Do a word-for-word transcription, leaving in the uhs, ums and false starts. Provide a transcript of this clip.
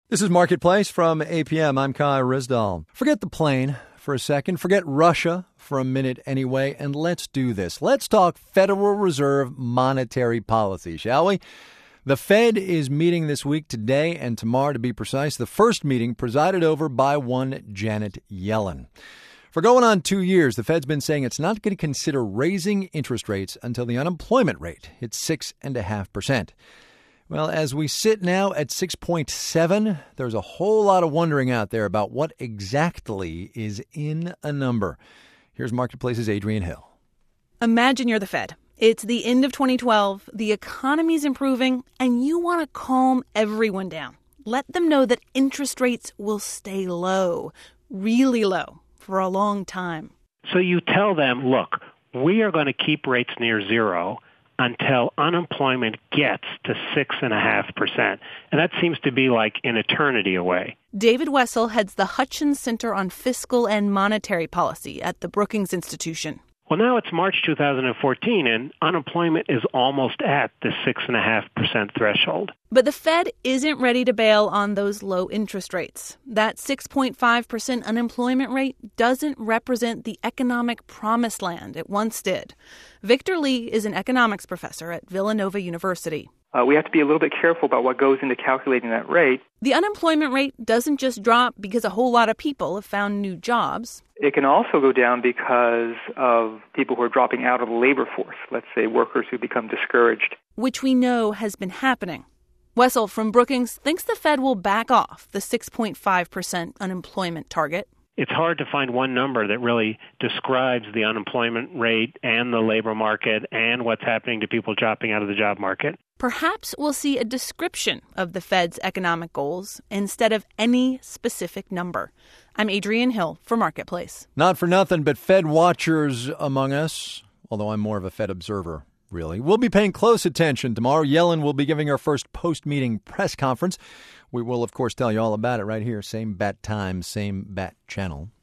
This is Marketplace from A P M. I'm Kai Rizdal. Forget the plane for a second. Forget Russia for a minute anyway. And let's do this. Let's talk Federal Reserve monetary policy, shall we? The Fed is meeting this week, today and tomorrow to be precise. The first meeting presided over by one Janet Yellen. For going on two years, the Fed's been saying it's not going to consider raising interest rates until the unemployment rate hits six point five percent. Well, as we sit now at six point seven, there's a whole lot of wondering out there about what exactly is in a number. Here's Marketplace's Adrienne Hill. Imagine you're the Fed. It's the end of twenty twelve, the economy's improving, and you want to calm everyone down. Let them know that interest rates will stay low, really low, for a long time. So you tell them, look, we are going to keep rates near zero until unemployment gets to six point five percent. And that seems to be like an eternity away. David Wessel heads the Hutchins Center on Fiscal and Monetary Policy at the Brookings Institution. Well, now it's March two thousand fourteen, and unemployment is almost at the six point five percent threshold. But the Fed isn't ready to bail on those low interest rates. That six point five percent unemployment rate doesn't represent the economic promised land it once did. Victor Lee is an economics professor at Villanova University. Uh, we have to be a little bit careful about what goes into calculating that rate. The unemployment rate doesn't just drop because a whole lot of people have found new jobs. It can also go down because of people who are dropping out of the labor force, let's say workers who become discouraged. Which we know has been happening. Wessel from Brookings thinks the Fed will back off the six point five percent unemployment target. It's hard to find one number that really describes the unemployment rate and the labor market and what's happening to people dropping out of the job market. Perhaps we'll see a description of the Fed's economic goals instead of any specific number. I'm Adrienne Hill for Marketplace. Not for nothing, but Fed watchers among us, although I'm more of a Fed observer, really. We'll be paying close attention tomorrow. Yellen will be giving her first post-meeting press conference. We will, of course, tell you all about it right here. Same bat time, same bat channel.